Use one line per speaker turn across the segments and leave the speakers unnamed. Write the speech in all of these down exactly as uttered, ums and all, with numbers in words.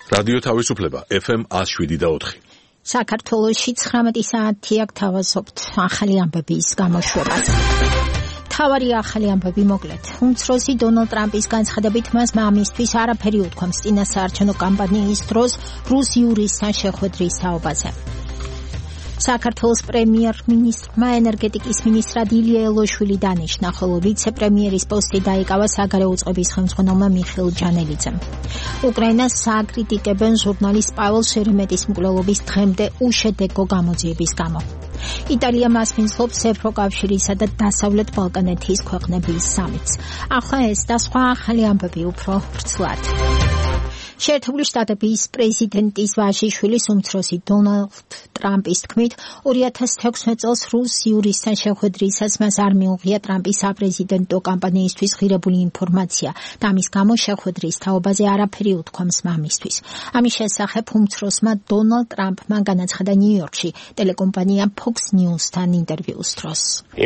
რადიო თავისუფლება ეფ ემ one oh seven და four.
საქართველოში ცხრამეტი საათი აქ თავაზობთ ახალი ამბების გამოშვებას. თავარი ახალი ამბები მოკლედ. უმცროსი დონალდ ტრამპის განცხადებით მას მამისთვის არაფერი უთქვამს წინასაარჩევნო კამპანიის დროს რუსიურისთან შეხვედრის თაობაზე. საქართველოს პრემიერ-მინისტრმა ენერგეტიკის მინისტრად ილია ელოშვილი დანიშნა, ხოლო ვიცე-პრემიერის პოსტი დაიკავა საგარეო უწყების ხელმძღვანელმა მიხეილ ჯანელიძემ. უკრაინას სააკრიტიკებენ ჟურნალისტ პაველს შერემეტის მკვლელობის დღემდე უშედეგო გამოძიების გამო. იტალია მასპინძლობს ევროკავშირისა და დასავლეთ ბალკანეთის ქვეყნების სამიტს. ახლა ეს და სხვა ახალი ამბები უფრო ვრცლად. შეერთებული შტატების პრეზიდენტის ვაჟიშვილის უმცროსი დონალდ ტრამპის თქმით, two thousand sixteen წელს რუსიურისთან შეხვედრისას მას არ მიუღია ტრამპის საპრეზიდენტო კამპანიისთვის ღირებული ინფორმაცია და ამის გამო შეხვედრის თაობაზე არაფერი უთქვამს მამისთვის. ამის შესახებ უმცროსმა დონალდ ტრამპმა განაცხადა ნიუ-იორკში ტელეკომპანია Fox News-თან ინტერვიუს დროს.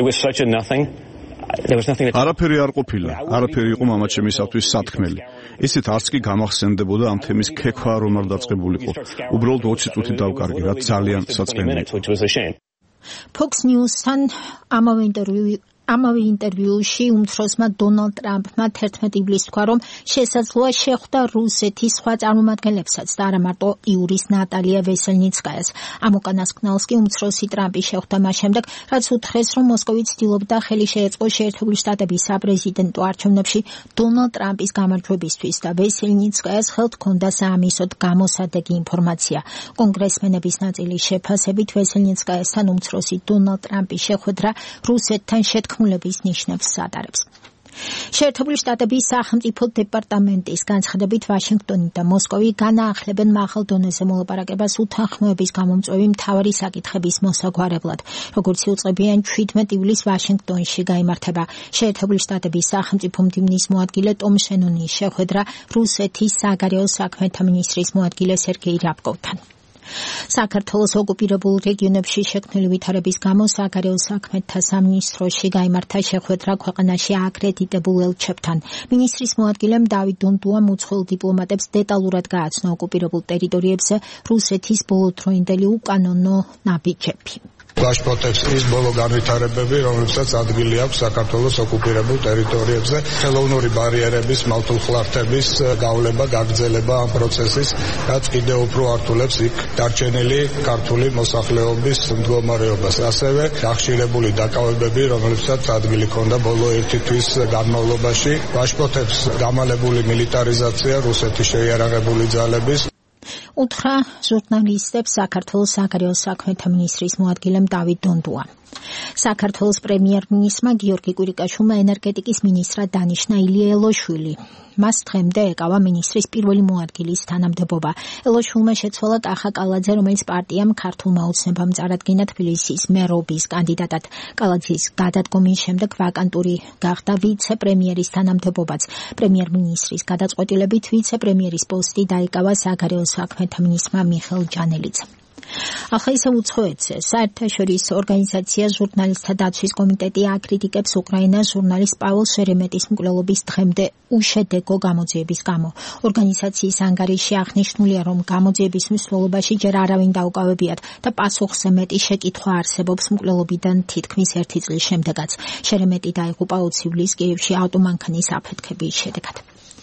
არაფერი არ ყოფილა, არაფერი იყო მამაჩემისათვის სათქმელი. ისეთ არც კი გამახსენდებოდა ამ თემის ქექვა რომ არ დაწყებულიყო. უბრალოდ twenty წუთი დავკარგი, რაც ძალიან საწყენია.
Fox News-თან ამავე ინტერვიუ ამავე ინტერვიუში უმცროსმა დონალდ ტრამპმა eleven ივლისს თქვა, რომ შესაძლოა შეხვდა რუსეთის სხვა წარმომადგენლებსაც და არა მარტო იურის ნატალია ვესელნიცკაიას. ამ უკანასკნელს კი უმცროსი ტრამპი შეხვდა მას შემდეგ, რაც უთხრეს, რომ მოსკოვი ცდილობდა ხელი შეეწყო შეერთებული შტატების საპრეზიდენტო არჩევნებში დონალდ ტრამპის გამარჯვებისთვის და ვესელნიცკაიას ხელთ ჰქონდა საამისოდ გამოსადეგი ინფორმაცია. კონგრესმენების ნაწილის შეფასებით ვესელნიცკაიასთან უმცროსი დონალდ ტრამპის შეხვედრა რუსეთთან შეთქმულების ხმულების ნიშნებს ადარებს. შეერთებული შტატების სახელმწიფო დეპარტამენტის განცხადებით ვაშინგტონი და მოსკოვი განაახლებენ მაღალ დონეზე მოლაპარაკებას უთანხმოების გამომწვევი მთავარი საკითხების მოსაგვარებლად. როგორც იუწყებიან seventeen ივლისს ვაშინგტონში გაიმართება შეერთებული შტატების სახელმწიფო მდივნის მოადგილე ტომ შენონის შეხვედრა რუსეთის საგარეო საქმეთა მინისტრის მოადგილე სერგეი რაბკოვთან. საქართველოს ოკუპირებულ რეგიონებში შექმნილი ვითარების გამო საგარეო საქმეთა სამინისტროში გაიმართა შეხვედრა ქვეყანაში აკრედიტებულ ელჩებთან. მინისტრის მოადგილემ დავით დონდუამ უცხოელ დიპლომატებს დეტალურად გააცნო ოკუპირებულ ტერიტორიებზე რუსეთის ბოლოდროინდელი უკანონო ნაბიჯები.
გაშფოთებს ის ბოლო განვითარებები, რომლებსაც ადგილი აქვს საქართველოს ოკუპირებულ ტერიტორიებზე, ხელოვნური ბარიერების, მავთულხლართების გავლება, გაგრძელება ამ პროცესის, რაც კიდევ უფრო ართულებს იქ დარჩენილი ქართული მოსახლეობის მდგომარეობას. ასევე დახშირებული დაკავებები, რომლებსაც ადგილი ჰქონდა ბოლო ერთი თვის განმავლობაში, გაშფოთებს გამალებული მილიტარიზაცია რუსეთის შეიარაღებული ძალების.
უთხრა ჟურნალისტებს საქართველოს საგარეო საქმეთა მინისტრის მოადგილემ დავით დონდუამ. საქართველოს პრემიერ-მინისტრმა გიორგი კვირიკაშვილმა ენერგეტიკის მინისტრად დანიშნა ილია ელოშვილი. მას დღემდე ეკავა მინისტრის პირველი მოადგილის თანამდებობა. ელოშვილმა შეცვალა კახა კალაძე, რომელიც პარტიამ ქართულმა ოცნებამ წარადგინა თბილისის მერობის კანდიდატად. კალაძის გადადგომის შემდეგ ვაკანტური გახდა ვიცე-პრემიერის თანამდებობაც. პრემიერ-მინისტრის გადაწყვეტილებით ვიცე-პრემიერის პოსტი დაიკავა საგარეო საქმეთა მინისტრმა მიხეილ ჯანელიძემ. ახლა ისე უცხოეთზე საერთაშორისო ორგანიზაცია ჟურნალისტთა დაცვის კომიტეტი აკრიტიკებს უკრაინას ჟურნალისტ პაველს შერემეტის მკვლელობის დღემდე უშედეგო გამოძიების გამო. ორგანიზაციის ანგარიში აღნიშნულია, რომ გამოძიების მსვლელობაში ჯერ არავინ დაუკავებიათ და პასუხზე მეტი შეკითხვა არსებობს მკვლელობიდან თითქმის ერთი წლის შემდეგაც. შერემეტი დაიღუპა ოცი ივლისს კიევში ავტომანქანის აფეთქების შედეგად.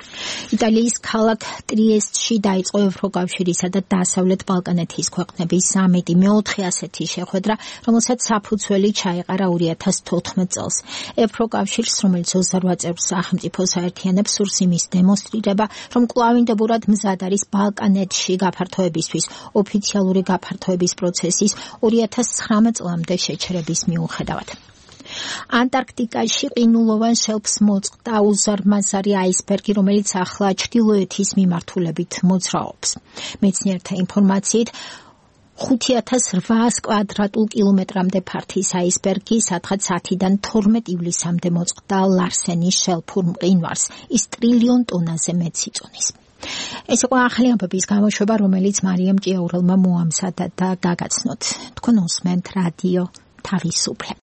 იტალიის ქალაქ ტრიესტში დაიწყო ევროკავშირისა და დასავლეთ ბალკანეთის ქვეყნების სამიტი, მეოთხე ასეთი შეხვედრა, რომელსაც საფუძველი ჩაეყარა two thousand fourteen წელს. ევროკავშირს, რომელიც twenty-eight წევრ სახელმწიფოს აერთიანებს, სურს იმის დემონსტრირება, რომ კვლავინდებურად მზად არის ბალკანეთში გაფართოებისთვის, ოფიციალური გაფართოების პროცესის two thousand nine წლამდე შეჩერების მიუხედავად. ანტარქტიკაში ყინულოვან შელფს მოწყდა უზარმაზარი აისბერგი, რომელიც ახლა ჩრდილოეთის მიმართულებით მოძრაობს. მეცნიერთა ინფორმაციით five thousand eight hundred კვადრატულ კილომეტრამდე ფართის აისბერგი, სადღაც ten-დან twelve ივლისამდე მოწყდა ლარსენის შელფურ მყინვარს. ის ტრილიონ ტონაზე მეტს იწონის. ეს იყო ახალი ამბების გამოშვება, რომელიც მარიამ ჭიაურელმა მოამზადა და გაგაცნოთ. თქვენ უსმენთ რადიო თავისუფლება.